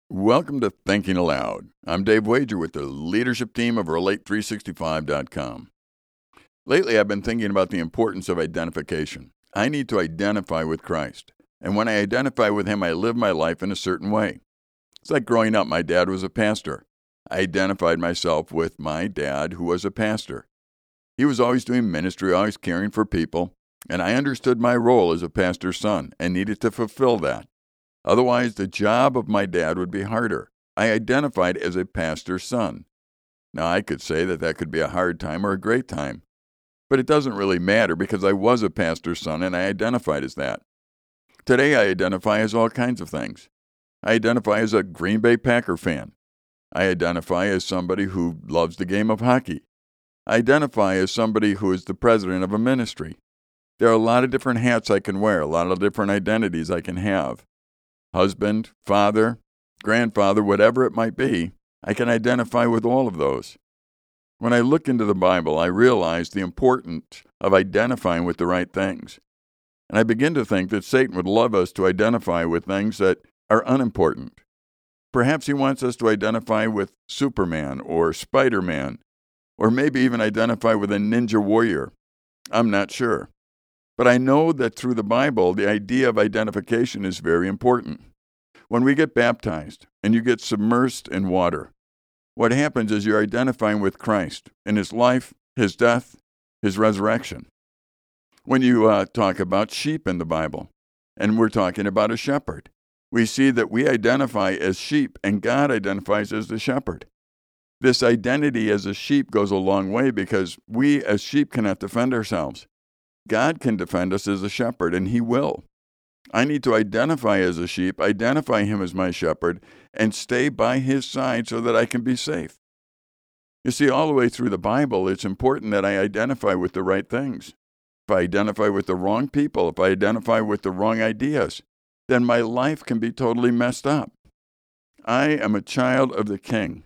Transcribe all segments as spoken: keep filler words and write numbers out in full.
Welcome to Thinking Aloud. I'm Dave Wager with the leadership team of Relate three sixty-five dot com. Lately, I've been thinking about the importance of identification. I need to identify with Christ. And when I identify with Him, I live my life in a certain way. It's like growing up, my dad was a pastor. I identified myself with my dad, who was a pastor. He was always doing ministry, always caring for people, and I understood my role as a pastor's son and needed to fulfill that. Otherwise, the job of my dad would be harder. I identified as a pastor's son. Now, I could say that that could be a hard time or a great time, but it doesn't really matter because I was a pastor's son and I identified as that. Today, I identify as all kinds of things. I identify as a Green Bay Packer fan. I identify as somebody who loves the game of hockey. I identify as somebody who is the president of a ministry. There are a lot of different hats I can wear, a lot of different identities I can have. Husband, father, grandfather, whatever it might be, I can identify with all of those. When I look into the Bible, I realize the importance of identifying with the right things. And I begin to think that Satan would love us to identify with things that are unimportant. Perhaps he wants us to identify with Superman or Spider-Man, or maybe even identify with a ninja warrior. I'm not sure. But I know that through the Bible, the idea of identification is very important. When we get baptized and you get submersed in water, what happens is you're identifying with Christ in His life, His death, His resurrection. When you uh, talk about sheep in the Bible, and we're talking about a shepherd, we see that we identify as sheep and God identifies as the shepherd. This identity as a sheep goes a long way because we as sheep cannot defend ourselves. God can defend us as a shepherd, and He will. I need to identify as a sheep, identify Him as my shepherd, and stay by His side so that I can be safe. You see, all the way through the Bible, it's important that I identify with the right things. If I identify with the wrong people, if I identify with the wrong ideas, then my life can be totally messed up. I am a child of the King.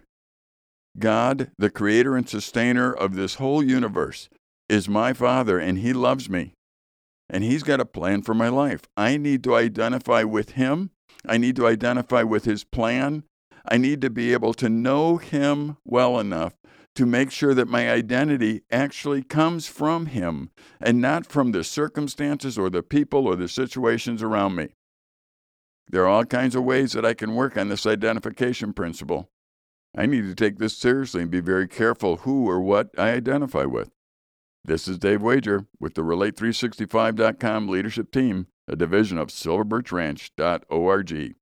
God, the creator and sustainer of this whole universe, is my Father, and He loves me. And He's got a plan for my life. I need to identify with Him. I need to identify with His plan. I need to be able to know Him well enough to make sure that my identity actually comes from Him and not from the circumstances or the people or the situations around me. There are all kinds of ways that I can work on this identification principle. I need to take this seriously and be very careful who or what I identify with. This is Dave Wager with the Relate three sixty-five dot com leadership team, a division of silver birch ranch dot org.